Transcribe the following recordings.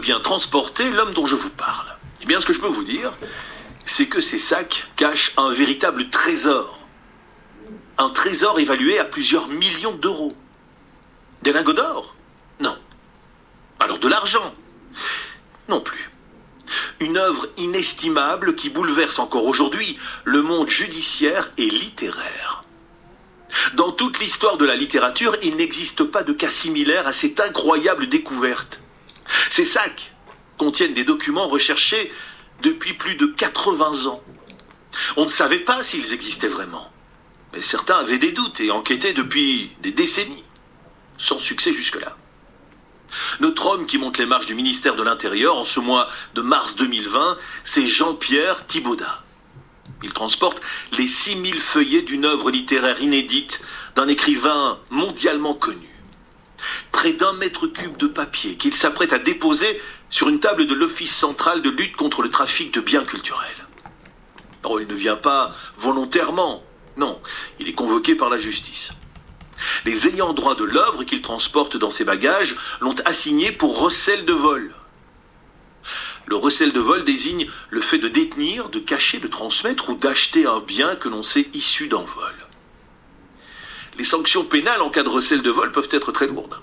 bien transporter l'homme dont je vous parle? Eh bien, ce que je peux vous dire, c'est que ces sacs cachent un véritable trésor. Un trésor évalué à plusieurs millions d'euros. Des lingots d'or? Non. Alors de l'argent? Non plus. Une œuvre inestimable qui bouleverse encore aujourd'hui le monde judiciaire et littéraire. Dans toute l'histoire de la littérature, il n'existe pas de cas similaire à cette incroyable découverte. Ces sacs contiennent des documents recherchés depuis plus de 80 ans. On ne savait pas s'ils existaient vraiment. Mais certains avaient des doutes et enquêtaient depuis des décennies. Sans succès jusque-là. Notre homme qui monte les marches du ministère de l'Intérieur en ce mois de mars 2020, c'est Jean-Pierre Thibaudat. Il transporte les 6000 feuillets d'une œuvre littéraire inédite d'un écrivain mondialement connu. Près d'1 mètre cube de papier qu'il s'apprête à déposer sur une table de l'Office central de lutte contre le trafic de biens culturels. Oh, il ne vient pas volontairement, non, il est convoqué par la justice. Les ayants droit de l'œuvre qu'il transporte dans ses bagages l'ont assigné pour recel de vol. Le recel de vol désigne le fait de détenir, de cacher, de transmettre ou d'acheter un bien que l'on sait issu d'un vol. Les sanctions pénales en cas de recel de vol peuvent être très lourdes.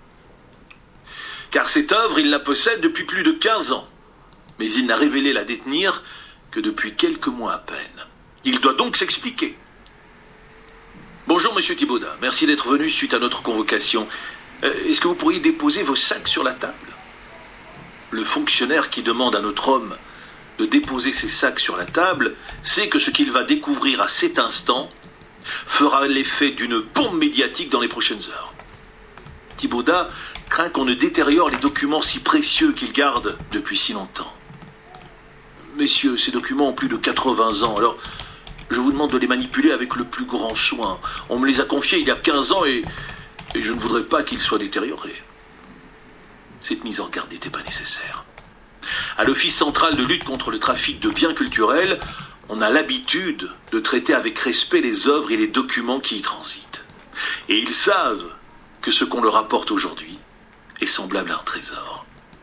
Car cette œuvre, il la possède depuis plus de 15 ans. Mais il n'a révélé la détenir que depuis quelques mois à peine. Il doit donc s'expliquer. Bonjour Monsieur Thibaudat, merci d'être venu suite à notre convocation. Est-ce que vous pourriez déposer vos sacs sur la table? Le fonctionnaire qui demande à notre homme de déposer ses sacs sur la table sait que ce qu'il va découvrir à cet instant fera l'effet d'une bombe médiatique dans les prochaines heures. Thibaudat craint qu'on ne détériore les documents si précieux qu'il garde depuis si longtemps. Messieurs, ces documents ont plus de 80 ans, alors je vous demande de les manipuler avec le plus grand soin. On me les a confiés il y a 15 ans et je ne voudrais pas qu'ils soient détériorés. Cette mise en garde n'était pas nécessaire. À l'Office central de lutte contre le trafic de biens culturels, on a l'habitude de traiter avec respect les œuvres et les documents qui y transitent. Et ils savent que ce qu'on leur apporte aujourd'hui est semblable à un trésor.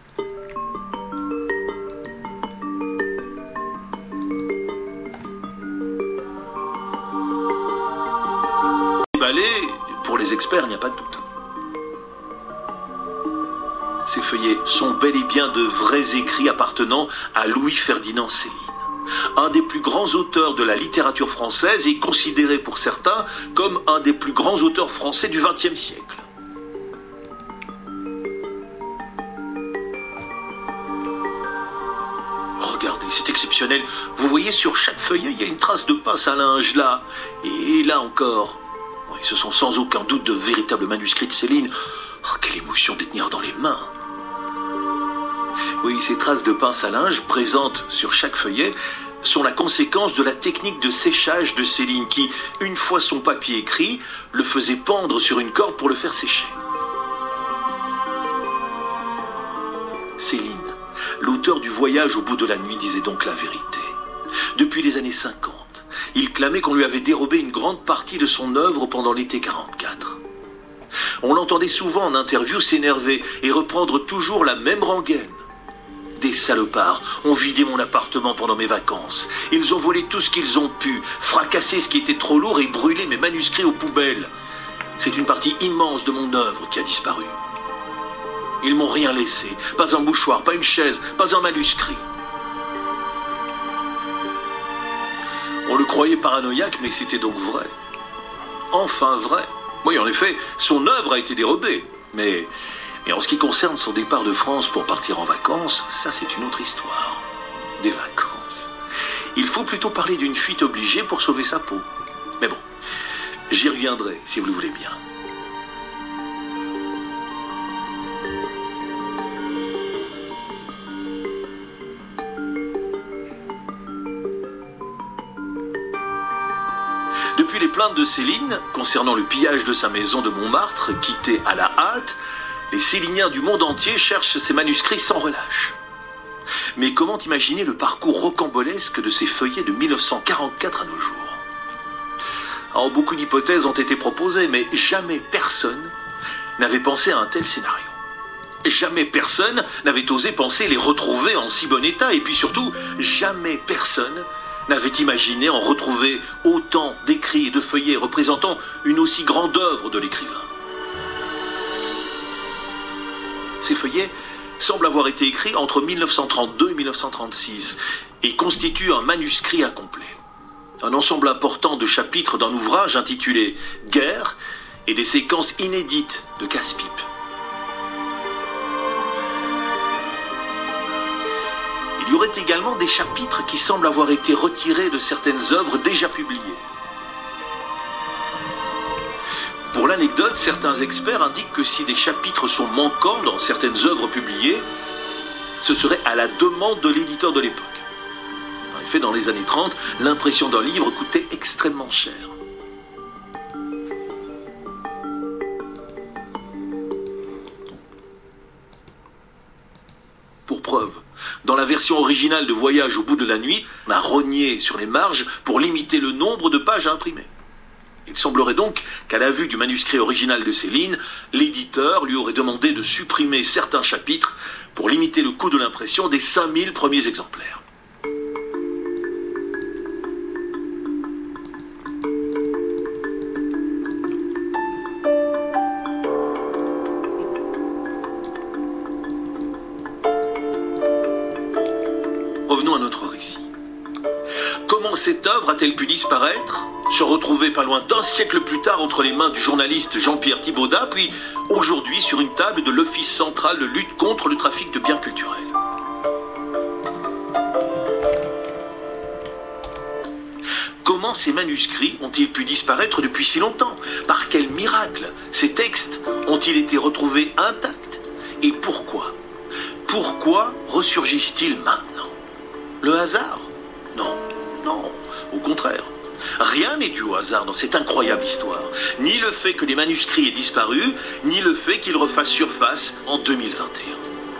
Pour les experts, il n'y a pas de doute. Ces feuillets sont bel et bien de vrais écrits appartenant à Louis-Ferdinand Céline. Un des plus grands auteurs de la littérature française et considéré pour certains comme un des plus grands auteurs français du XXe siècle. Regardez, c'est exceptionnel. Vous voyez, sur chaque feuillet, il y a une trace de pince à linge là. Et là encore. Oui, ce sont sans aucun doute de véritables manuscrits de Céline. Oh, quelle émotion de les tenir dans les mains. Oui, ces traces de pince à linge présentes sur chaque feuillet sont la conséquence de la technique de séchage de Céline qui, une fois son papier écrit, le faisait pendre sur une corde pour le faire sécher. Céline, l'auteur du Voyage au bout de la nuit, disait donc la vérité. Depuis les années 50, il clamait qu'on lui avait dérobé une grande partie de son œuvre pendant l'été 44. On l'entendait souvent en interview s'énerver et reprendre toujours la même rengaine. Des salopards ont vidé mon appartement pendant mes vacances. Ils ont volé tout ce qu'ils ont pu, fracassé ce qui était trop lourd et brûlé mes manuscrits aux poubelles. C'est une partie immense de mon œuvre qui a disparu. Ils m'ont rien laissé, pas un mouchoir, pas une chaise, pas un manuscrit. On le croyait paranoïaque, mais c'était donc vrai. Enfin vrai. Oui, en effet, son œuvre a été dérobée. Mais en ce qui concerne son départ de France pour partir en vacances, ça c'est une autre histoire. Des vacances. Il faut plutôt parler d'une fuite obligée pour sauver sa peau. Mais bon, j'y reviendrai si vous le voulez bien. Depuis les plaintes de Céline concernant le pillage de sa maison de Montmartre, quittée à la hâte, les Céliniens du monde entier cherchent ces manuscrits sans relâche. Mais comment imaginer le parcours rocambolesque de ces feuillets de 1944 à nos jours? Alors, beaucoup d'hypothèses ont été proposées, mais jamais personne n'avait pensé à un tel scénario. Jamais personne n'avait osé penser les retrouver en si bon état, et puis surtout, jamais personne n'avait imaginé en retrouver autant d'écrits et de feuillets représentant une aussi grande œuvre de l'écrivain. Ces feuillets semblent avoir été écrits entre 1932 et 1936 et constituent un manuscrit incomplet. Un ensemble important de chapitres d'un ouvrage intitulé « Guerre » et des séquences inédites de casse-pipe. Il y aurait également des chapitres qui semblent avoir été retirés de certaines œuvres déjà publiées. Pour l'anecdote, certains experts indiquent que si des chapitres sont manquants dans certaines œuvres publiées, ce serait à la demande de l'éditeur de l'époque. En effet, dans les années 30, l'impression d'un livre coûtait extrêmement cher. Pour preuve, dans la version originale de Voyage au bout de la nuit, on a rogné sur les marges pour limiter le nombre de pages à imprimer. Il semblerait donc qu'à la vue du manuscrit original de Céline, l'éditeur lui aurait demandé de supprimer certains chapitres pour limiter le coût de l'impression des 5000 premiers exemplaires. Revenons à notre récit. Comment cette œuvre a-t-elle pu disparaître, se retrouver pas loin d'un siècle plus tard entre les mains du journaliste Jean-Pierre Thibaudat, puis aujourd'hui sur une table de l'Office central de lutte contre le trafic de biens culturels? Comment ces manuscrits ont-ils pu disparaître depuis si longtemps? Par quel miracle ces textes ont-ils été retrouvés intacts? Et pourquoi? Pourquoi ressurgissent-ils maintenant? Le hasard? Non, non, au contraire. Rien n'est dû au hasard dans cette incroyable histoire. Ni le fait que les manuscrits aient disparu, ni le fait qu'ils refassent surface en 2021.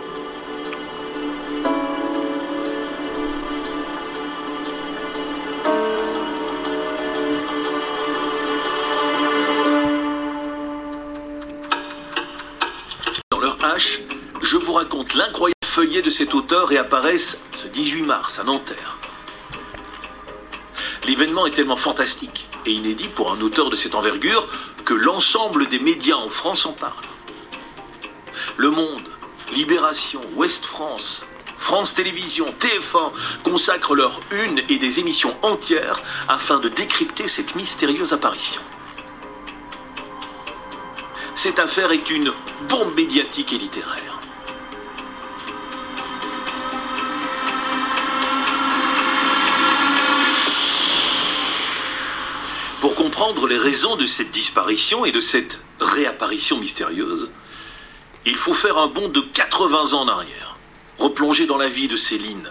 Dans leur hache, je vous raconte l'incroyable feuillet de cet auteur et apparaissent ce 18 mars à Nanterre. L'événement est tellement fantastique et inédit pour un auteur de cette envergure que l'ensemble des médias en France en parlent. Le Monde, Libération, Ouest France, France Télévisions, TF1 consacrent leur une et des émissions entières afin de décrypter cette mystérieuse apparition. Cette affaire est une bombe médiatique et littéraire. Pour comprendre les raisons de cette disparition et de cette réapparition mystérieuse, il faut faire un bond de 80 ans en arrière, replonger dans la vie de Céline.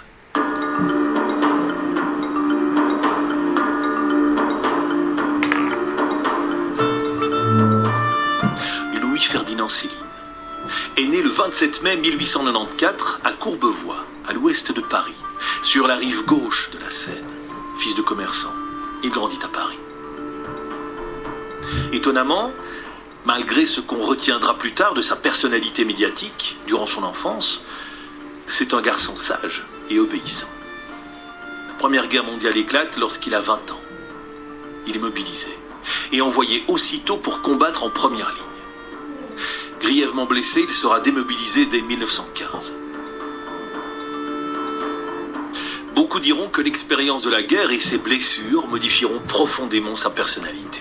Louis-Ferdinand Céline est né le 27 mai 1894 à Courbevoie, à l'ouest de Paris, sur la rive gauche de la Seine. Fils de commerçant, il grandit à Paris. Étonnamment, malgré ce qu'on retiendra plus tard de sa personnalité médiatique durant son enfance, c'est un garçon sage et obéissant. La Première Guerre mondiale éclate lorsqu'il a 20 ans. Il est mobilisé et envoyé aussitôt pour combattre en première ligne. Grièvement blessé, il sera démobilisé dès 1915. Beaucoup diront que l'expérience de la guerre et ses blessures modifieront profondément sa personnalité.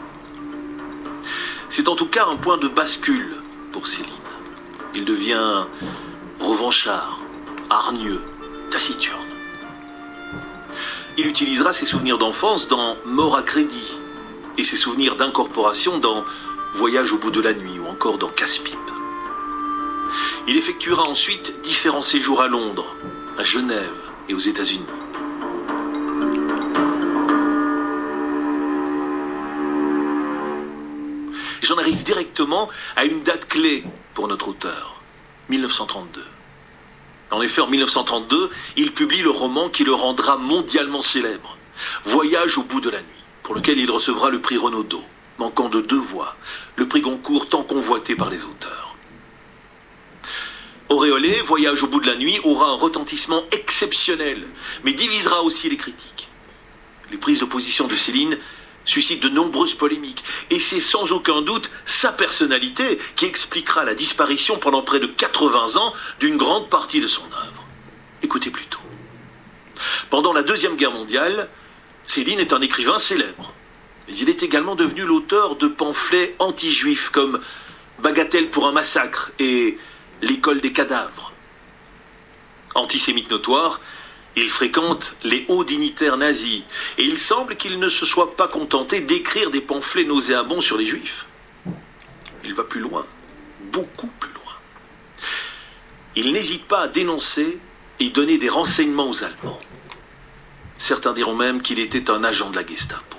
C'est en tout cas un point de bascule pour Céline. Il devient revanchard, hargneux, taciturne. Il utilisera ses souvenirs d'enfance dans Mort à crédit et ses souvenirs d'incorporation dans Voyage au bout de la nuit ou encore dans Casse-pipe. Il effectuera ensuite différents séjours à Londres, à Genève et aux États-Unis. J'en arrive directement à une date clé pour notre auteur, 1932. En effet, en 1932, il publie le roman qui le rendra mondialement célèbre, Voyage au bout de la nuit, pour lequel il recevra le prix Renaudot, manquant de 2 voix, le prix Goncourt tant convoité par les auteurs. Auréolé, Voyage au bout de la nuit aura un retentissement exceptionnel, mais divisera aussi les critiques. Les prises de position de Céline suscitent de nombreuses polémiques, et c'est sans aucun doute sa personnalité qui expliquera la disparition pendant près de 80 ans d'une grande partie de son œuvre. Écoutez plutôt. Pendant la Deuxième Guerre mondiale, Céline est un écrivain célèbre, mais il est également devenu l'auteur de pamphlets anti-juifs comme Bagatelle pour un massacre et L'école des cadavres. Antisémite notoire, il fréquente les hauts dignitaires nazis et il semble qu'il ne se soit pas contenté d'écrire des pamphlets nauséabonds sur les juifs. Il va plus loin, beaucoup plus loin. Il n'hésite pas à dénoncer et donner des renseignements aux Allemands. Certains diront même qu'il était un agent de la Gestapo.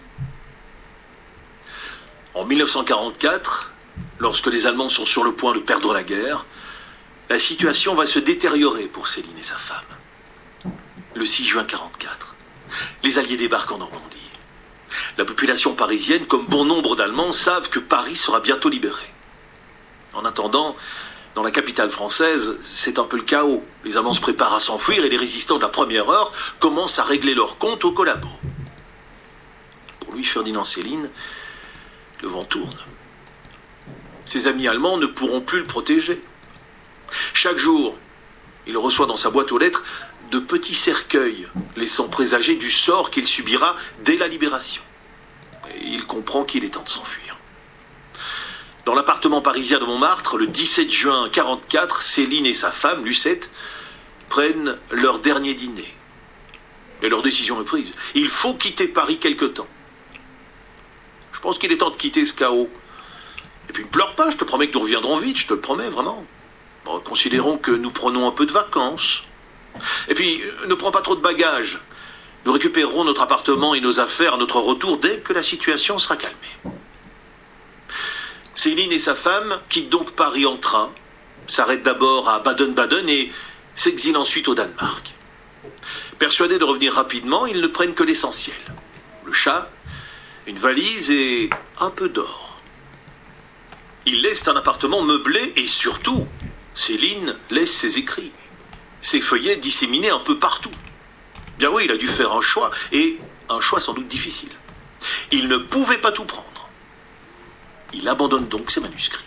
En 1944, lorsque les Allemands sont sur le point de perdre la guerre, la situation va se détériorer pour Céline et sa femme. Le 6 juin 1944, les Alliés débarquent en Normandie. La population parisienne, comme bon nombre d'Allemands, savent que Paris sera bientôt libéré. En attendant, dans la capitale française, c'est un peu le chaos. Les Allemands se préparent à s'enfuir et les résistants de la première heure commencent à régler leurs comptes au collabo. Pour lui, Ferdinand Céline, le vent tourne. Ses amis allemands ne pourront plus le protéger. Chaque jour, il reçoit dans sa boîte aux lettres de petits cercueils, laissant présager du sort qu'il subira dès la libération. Et il comprend qu'il est temps de s'enfuir. Dans l'appartement parisien de Montmartre, le 17 juin 1944, Céline et sa femme, Lucette, prennent leur dernier dîner. Et leur décision est prise. Il faut quitter Paris quelque temps. Je pense qu'il est temps de quitter ce chaos. Et puis ne pleure pas, je te promets que nous reviendrons vite, je te le promets vraiment. Bon, considérons que nous prenons un peu de vacances. Et puis, ne prends pas trop de bagages. Nous récupérerons notre appartement et nos affaires à notre retour dès que la situation sera calmée. Céline et sa femme quittent donc Paris en train, s'arrêtent d'abord à Baden-Baden et s'exilent ensuite au Danemark. Persuadés de revenir rapidement, ils ne prennent que l'essentiel. Le chat, une valise et un peu d'or. Ils laissent un appartement meublé et surtout, Céline laisse ses écrits, ses feuillets disséminés un peu partout. Bien oui, il a dû faire un choix, et un choix sans doute difficile. Il ne pouvait pas tout prendre. Il abandonne donc ses manuscrits.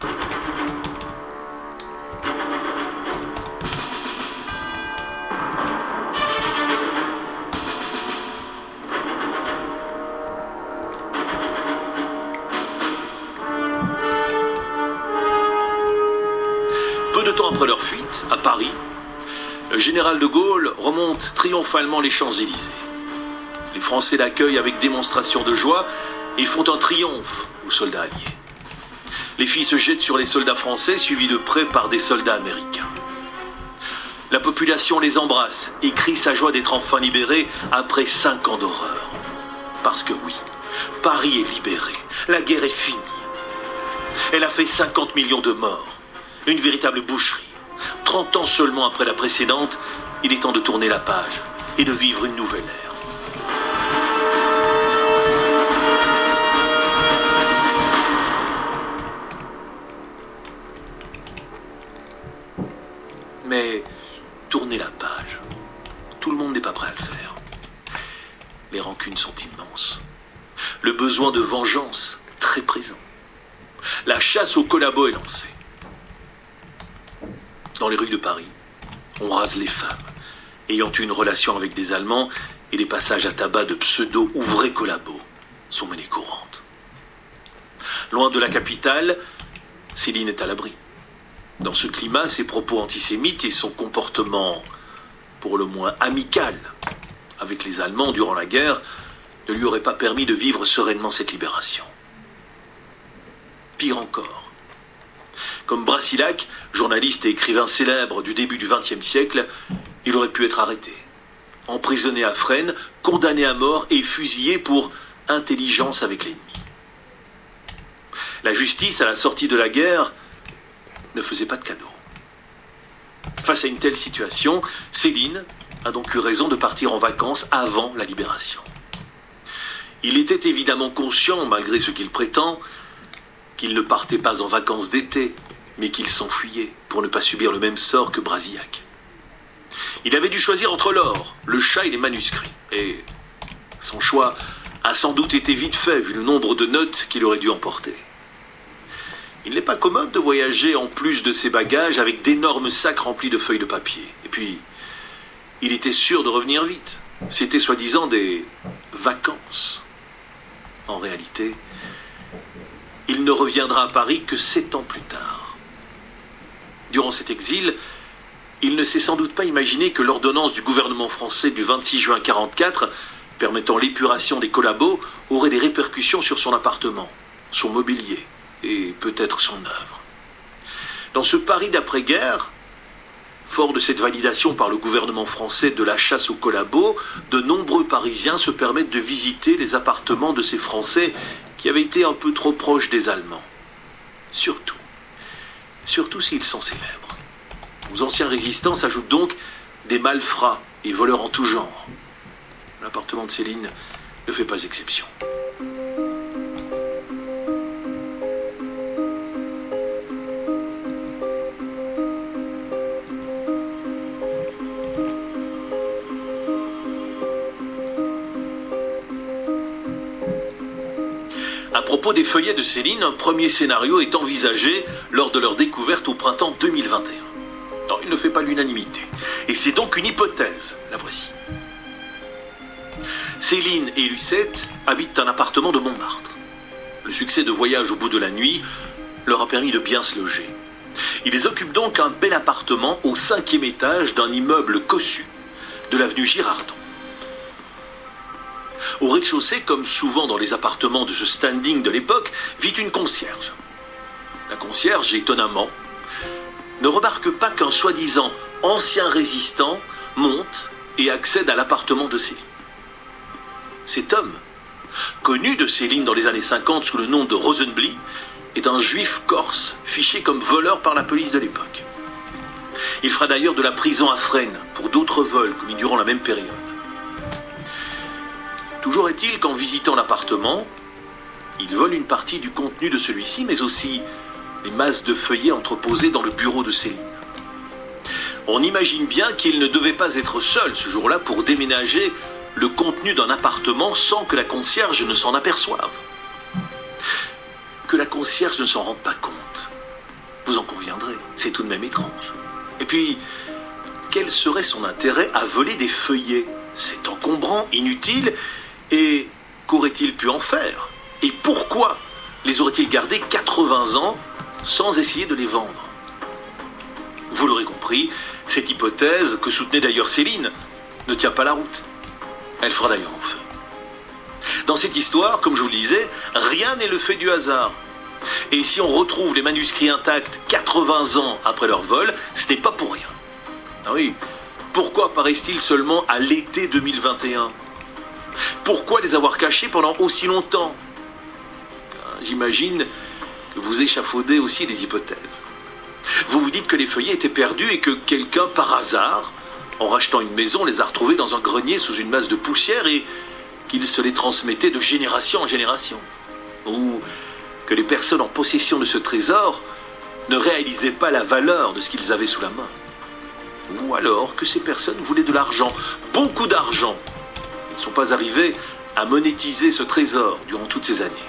Peu de temps après leur fuite, à Paris, le général de Gaulle remonte triomphalement les Champs-Élysées. Les Français l'accueillent avec démonstration de joie et font un triomphe aux soldats alliés. Les filles se jettent sur les soldats français, suivis de près par des soldats américains. La population les embrasse et crie sa joie d'être enfin libérée après 5 ans d'horreur. Parce que oui, Paris est libéré, la guerre est finie. Elle a fait 50 millions de morts. Une véritable boucherie. 30 ans seulement après la précédente, il est temps de tourner la page et de vivre une nouvelle ère. Mais tourner la page, tout le monde n'est pas prêt à le faire. Les rancunes sont immenses. Le besoin de vengeance très présent. La chasse au collabo est lancée. Dans les rues de Paris, on rase les femmes ayant eu une relation avec des Allemands et les passages à tabac de pseudo ou vrais collabos sont menés courantes. Loin de la capitale, Céline est à l'abri. Dans ce climat, ses propos antisémites et son comportement, pour le moins amical, avec les Allemands durant la guerre, ne lui auraient pas permis de vivre sereinement cette libération. Pire encore, comme Brasillach, journaliste et écrivain célèbre du début du XXe siècle, il aurait pu être arrêté, emprisonné à Fresnes, condamné à mort et fusillé pour intelligence avec l'ennemi. La justice, à la sortie de la guerre, ne faisait pas de cadeaux. Face à une telle situation, Céline a donc eu raison de partir en vacances avant la libération. Il était évidemment conscient, malgré ce qu'il prétend, qu'il ne partait pas en vacances d'été, mais qu'il s'enfuyait pour ne pas subir le même sort que Brasillac. Il avait dû choisir entre l'or, le chat et les manuscrits. Et son choix a sans doute été vite fait vu le nombre de notes qu'il aurait dû emporter. Il n'est pas commode de voyager en plus de ses bagages avec d'énormes sacs remplis de feuilles de papier. Et puis, il était sûr de revenir vite. C'était soi-disant des vacances. En réalité, il ne reviendra à Paris que 7 ans plus tard. Durant cet exil, il ne s'est sans doute pas imaginé que l'ordonnance du gouvernement français du 26 juin 1944, permettant l'épuration des collabos, aurait des répercussions sur son appartement, son mobilier et peut-être son œuvre. Dans ce Paris d'après-guerre, fort de cette validation par le gouvernement français de la chasse aux collabos, de nombreux Parisiens se permettent de visiter les appartements de ces Français qui avaient été un peu trop proches des Allemands. Surtout s'ils sont célèbres. Aux anciens résistants s'ajoutent donc des malfrats et voleurs en tout genre. L'appartement de Céline ne fait pas exception. À propos des feuillets de Céline, un premier scénario est envisagé lors de leur découverte au printemps 2021. Non, il ne fait pas l'unanimité. Et c'est donc une hypothèse. La voici. Céline et Lucette habitent un appartement de Montmartre. Le succès de Voyage au bout de la nuit leur a permis de bien se loger. Ils occupent donc un bel appartement au 5e étage d'un immeuble cossu de l'avenue Girardon. Au rez-de-chaussée, comme souvent dans les appartements de ce standing de l'époque, vit une concierge. La concierge, étonnamment, ne remarque pas qu'un soi-disant ancien résistant monte et accède à l'appartement de Céline. Cet homme, connu de Céline dans les années 50 sous le nom de Rosenbly, est un juif corse fiché comme voleur par la police de l'époque. Il fera d'ailleurs de la prison à Fresnes pour d'autres vols commis durant la même période. Toujours est-il qu'en visitant l'appartement, il vole une partie du contenu de celui-ci, mais aussi les masses de feuillets entreposées dans le bureau de Céline. On imagine bien qu'il ne devait pas être seul ce jour-là pour déménager le contenu d'un appartement sans que la concierge ne s'en aperçoive. Que la concierge ne s'en rende pas compte, vous en conviendrez, c'est tout de même étrange. Et puis, quel serait son intérêt à voler des feuillets? C'est encombrant, inutile, et qu'aurait-il pu en faire? Et pourquoi les aurait-il gardés 80 ans sans essayer de les vendre? Vous l'aurez compris, cette hypothèse, que soutenait d'ailleurs Céline, ne tient pas la route. Elle fera d'ailleurs long feu. Dans cette histoire, comme je vous le disais, rien n'est le fait du hasard. Et si on retrouve les manuscrits intacts 80 ans après leur vol, ce n'est pas pour rien. Ah oui, pourquoi apparaissent-ils seulement à l'été 2021? Pourquoi les avoir cachés pendant aussi longtemps? J'imagine que vous échafaudez aussi les hypothèses. Vous vous dites que les feuillets étaient perdus et que quelqu'un, par hasard, en rachetant une maison, les a retrouvés dans un grenier sous une masse de poussière et qu'il se les transmettait de génération en génération. Ou que les personnes en possession de ce trésor ne réalisaient pas la valeur de ce qu'ils avaient sous la main. Ou alors que ces personnes voulaient de l'argent, beaucoup d'argent. Ils ne sont pas arrivés à monétiser ce trésor durant toutes ces années.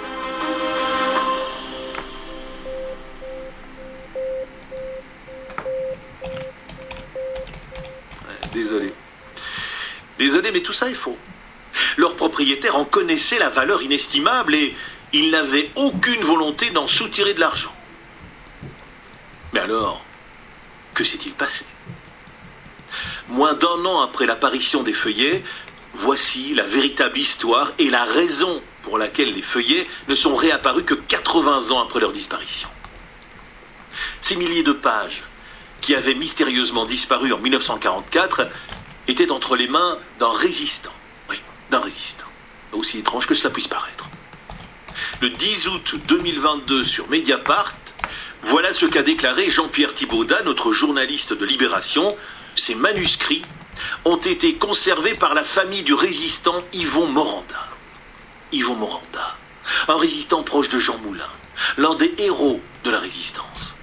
Désolé, mais tout ça est faux. Leur propriétaire en connaissait la valeur inestimable et il n'avait aucune volonté d'en soutirer de l'argent. Mais alors, que s'est-il passé? Moins d'1 an après l'apparition des feuillets, voici la véritable histoire et la raison pour laquelle les feuillets ne sont réapparus que 80 ans après leur disparition. Ces milliers de pages qui avaient mystérieusement disparu en 1944 étaient entre les mains d'un résistant. Oui, d'un résistant. Aussi étrange que cela puisse paraître. Le 10 août 2022 sur Mediapart, voilà ce qu'a déclaré Jean-Pierre Thibaudat, notre journaliste de Libération. Ces manuscrits ont été conservés par la famille du résistant Yvon Moranda. Yvon Moranda, un résistant proche de Jean Moulin, l'un des héros de la résistance.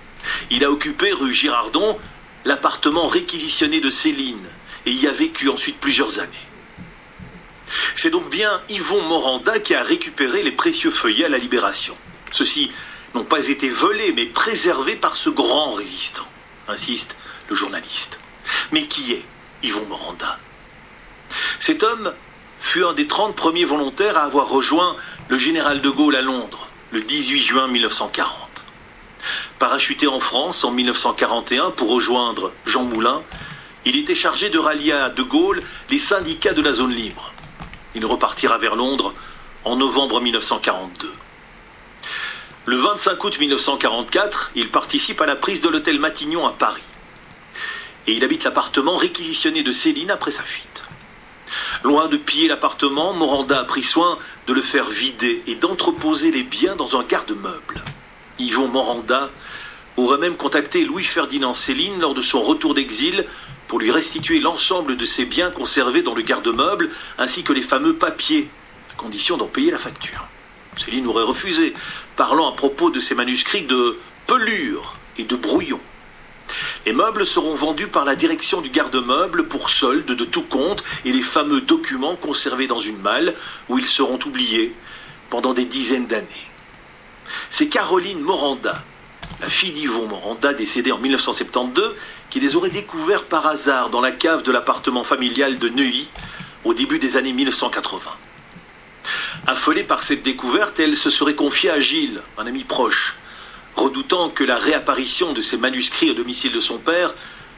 Il a occupé, rue Girardon, l'appartement réquisitionné de Céline et y a vécu ensuite plusieurs années. C'est donc bien Yvon Moranda qui a récupéré les précieux feuillets à la Libération. Ceux-ci n'ont pas été volés, mais préservés par ce grand résistant, insiste le journaliste. Mais qui est Yvon Moranda? Cet homme fut un des 30 premiers volontaires à avoir rejoint le général de Gaulle à Londres, le 18 juin 1940. Parachuté en France en 1941 pour rejoindre Jean Moulin, il était chargé de rallier à de Gaulle les syndicats de la zone libre. Il repartira vers Londres en novembre 1942. Le 25 août 1944, il participe à la prise de l'hôtel Matignon à Paris. Et il habite l'appartement réquisitionné de Céline après sa fuite. Loin de piller l'appartement, Moranda a pris soin de le faire vider et d'entreposer les biens dans un garde-meuble. Yvon Moranda aurait même contacté Louis-Ferdinand Céline lors de son retour d'exil pour lui restituer l'ensemble de ses biens conservés dans le garde-meuble, ainsi que les fameux papiers, à condition d'en payer la facture. Céline aurait refusé, parlant à propos de ses manuscrits de pelure et de brouillon. Les meubles seront vendus par la direction du garde-meuble pour solde de tout compte et les fameux documents conservés dans une malle où ils seront oubliés pendant des dizaines d'années. C'est Caroline Moranda, la fille d'Yvon Moranda, décédée en 1972, qui les aurait découverts par hasard dans la cave de l'appartement familial de Neuilly au début des années 1980. Affolée par cette découverte, elle se serait confiée à Gilles, un ami proche, redoutant que la réapparition de ses manuscrits au domicile de son père